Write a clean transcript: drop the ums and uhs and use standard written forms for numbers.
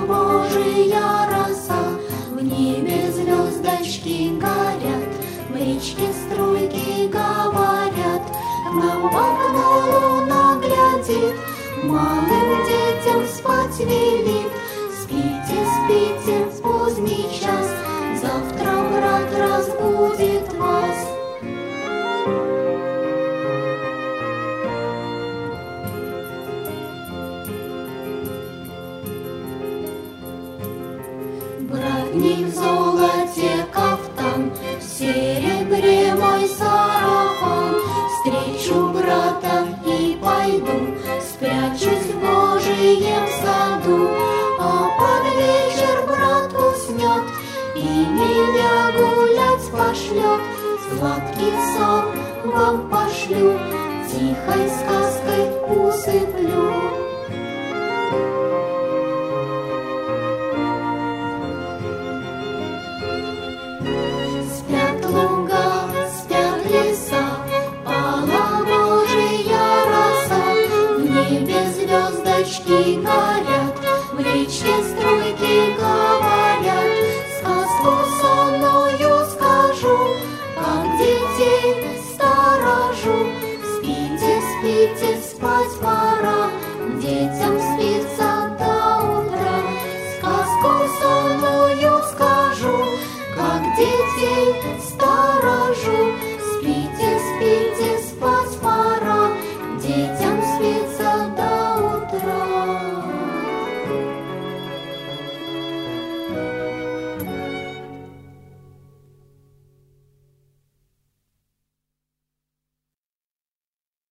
Божия роса, в небе звездочки горят, в речке струйки говорят, к нам в окно луна глядит, малым детям спать велит. Спите, спите, поздний час, завтра брат разбудит вас. Брат не в золоте кафтан, в серебре мой сарафан. Встречу брата и пойду, спрячусь в Божием саду. А под вечер брат уснет и меня гулять пошлет. Сладкий сон вам пошлю, тихой сказкой усыплю.